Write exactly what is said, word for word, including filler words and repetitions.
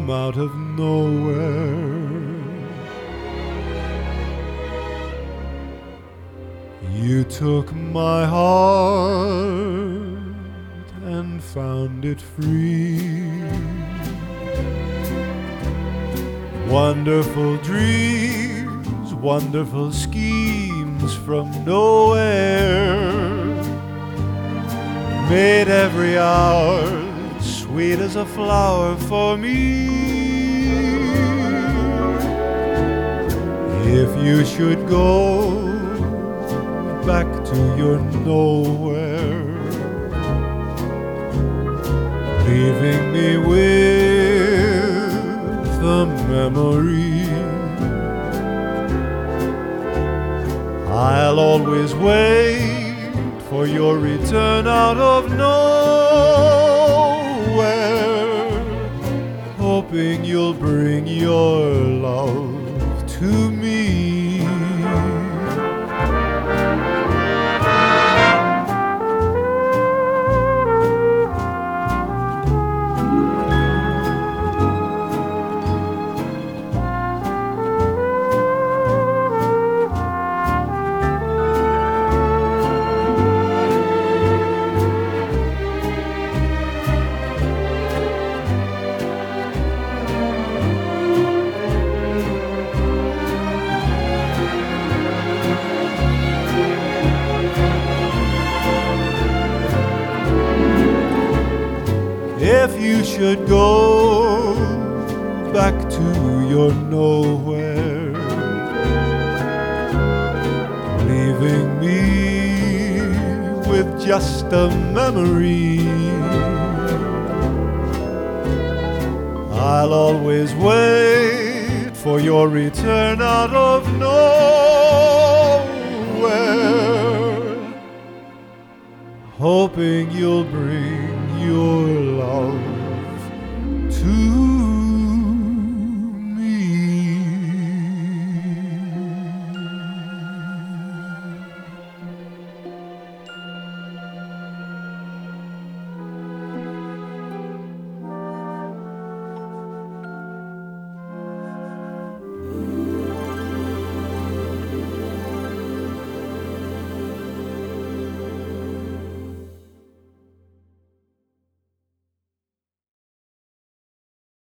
from out of nowhere. You took my heart and found it free. Wonderful dreams, wonderful schemes from nowhere made every hour sweet as a flower for me. If you should go back to your nowhere, leaving me with a memory, I'll always wait for your return out of nowhere, hoping you'll bring your love to me. If you should go back to your nowhere, leaving me with just a memory, I'll always wait for your return out of nowhere, hoping you'll bring your love to